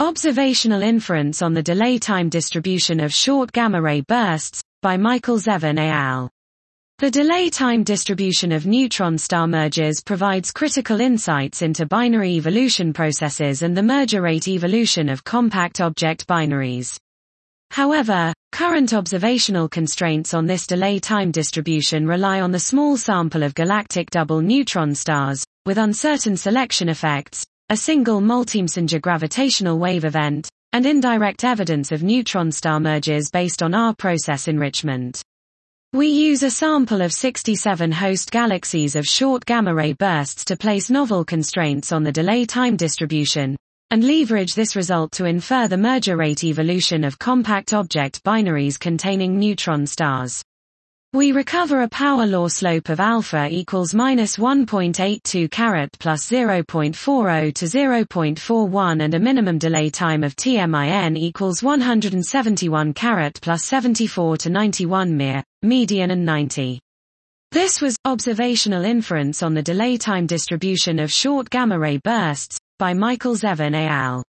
Observational inference on the delay time distribution of short gamma-ray bursts, by Michael Zevin et al. The delay time distribution of neutron star mergers provides critical insights into binary evolution processes and the merger rate evolution of compact object binaries. However, current observational constraints on this delay time distribution rely on the small sample of galactic double neutron stars, with uncertain selection effects, a single multi-messenger gravitational wave event, and indirect evidence of neutron star mergers based on our process enrichment. We use a sample of 67 host galaxies of short gamma-ray bursts to place novel constraints on the delay time distribution, and leverage this result to infer the merger rate evolution of compact object binaries containing neutron stars. We recover a power law slope of alpha equals -1.82 carat plus 0.40 to 0.41 and a minimum delay time of TMIN equals 171 carat plus 74 to 91 mir, median and 90. This was observational inference on the delay time distribution of short gamma-ray bursts, by Michael Zevin et al.